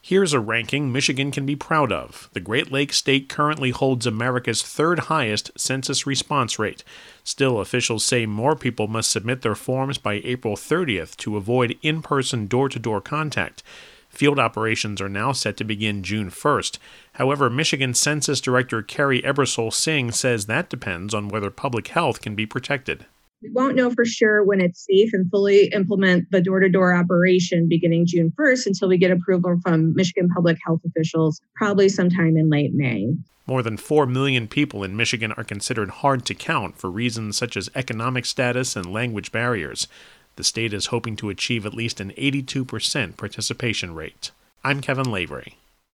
Here's a ranking Michigan can be proud of. The Great Lakes state currently holds America's third highest census response rate. Still, officials say more people must submit their forms by April 30th to avoid in-person door-to-door contact. Field operations are now set to begin June 1st. However, Michigan Census Director Carrie Ebersole Singh says that depends on whether public health can be protected. We won't know for sure when it's safe and fully implement the door-to-door operation beginning June 1st until we get approval from Michigan public health officials, probably sometime in late May. More than 4 million people in Michigan are considered hard to count for reasons such as economic status and language barriers. The state is hoping to achieve at least an 82% participation rate. I'm Kevin Lavery.